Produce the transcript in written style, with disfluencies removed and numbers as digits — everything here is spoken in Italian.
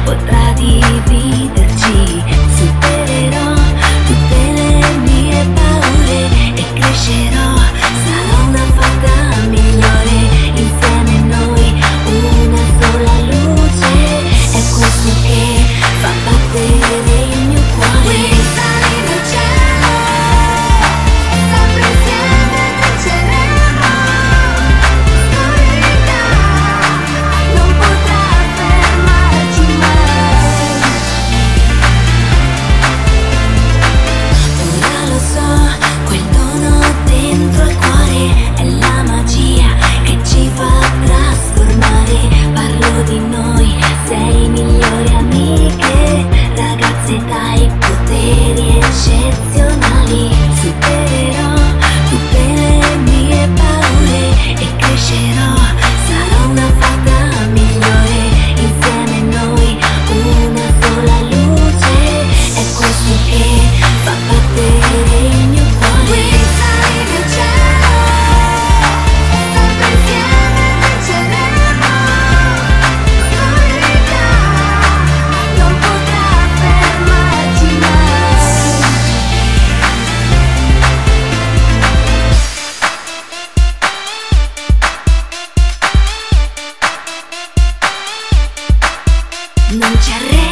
potrà dividerci. Supererò tutte le mie paure e crescerò, sarò una fata migliore. Insieme noi una sola luce, è questo che fa battere il mio cuore. Sali nel cielo, sempre insieme vinceremo. L'oscurità non potrà fermarci mai. Ora lo so, quel dono dentro al cuore è la magia che ci fa trasformare. Parlo di noi, sei migliori amiche, ragazze dai poteri eccezionali. Supererò tutte le mie paure e crescerò, sarò una fata migliore. Insieme noi una sola luce, è questo che fa battere il mio cuore. Sali nel cielo, sempre insieme vinceremo. L'oscurità non potrà fermarci mai. Non ci arrendiamo.